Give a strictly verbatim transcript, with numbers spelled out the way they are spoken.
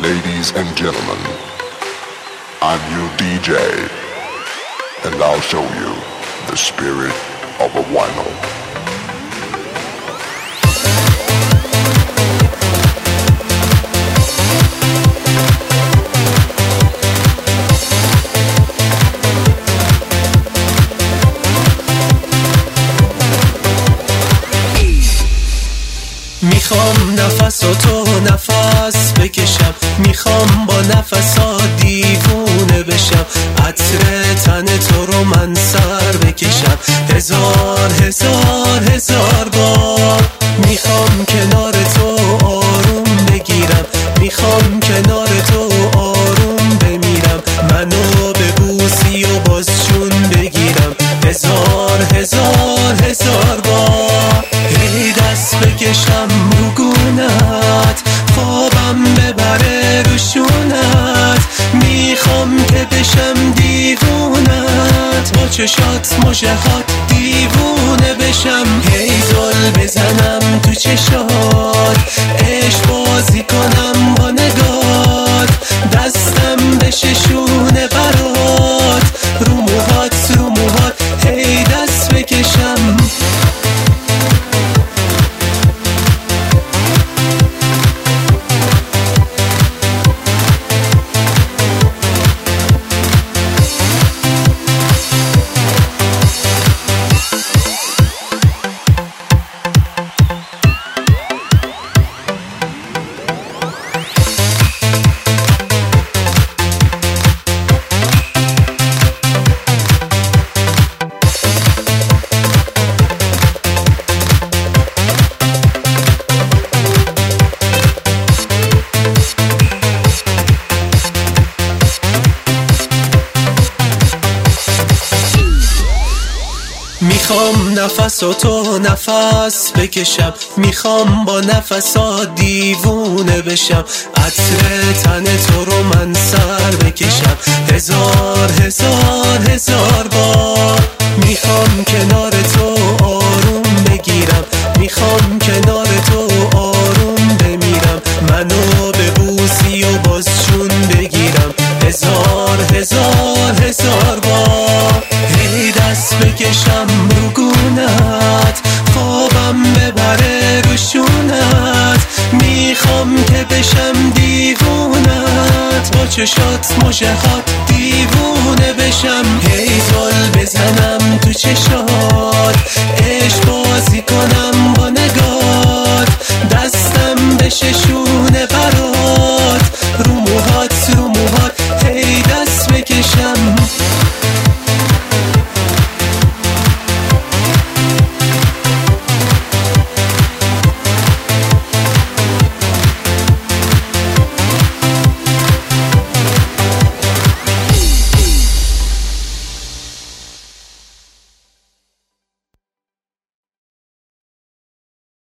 Ladies and gentlemen, I'm your D J, and I'll show you the spirit of a vinyl. میخوام نفس و تو نفس بکشم، میخوام با نفسا دیوونه بشم، عطر تن تو رو من سر بکشم هزار هزار هزار بار. میخوام کنار تو آروم بگیرم، میخوام کنار تو آروم بمیرم، منو ببوسی و باز جون بگیرم هزار هزار هزار بار. هی دست بکشم رو گونت، خوابم ببره روشونت، میخوام که بشم دیوونت، با چشات مژهات دیوونه بشم، هی زل بزنم تو چشات، عشق بازی کنم با نگات، دستم بشه شونه برات، رو موهات رو موهات هی دست بکشم. میخوام نفس و تو نفس بکشم، میخوام با نفسا دیوونه بشم، عطر تن تو رو من سر بکشم هزار هزار هزار بار. میخوام کنار تو آروم بگیرم، میخوام کنار تو آروم بمیرم، منو ببوسی و باز جون بگیرم هزار هزار هزار بار. هی دست بکشم رو گونت، خوابم ببره روشونت، میخوام که بشم دیوونت، با چشات مژهات دیوونه بشم، هی زل بزنم تو چشات، عشق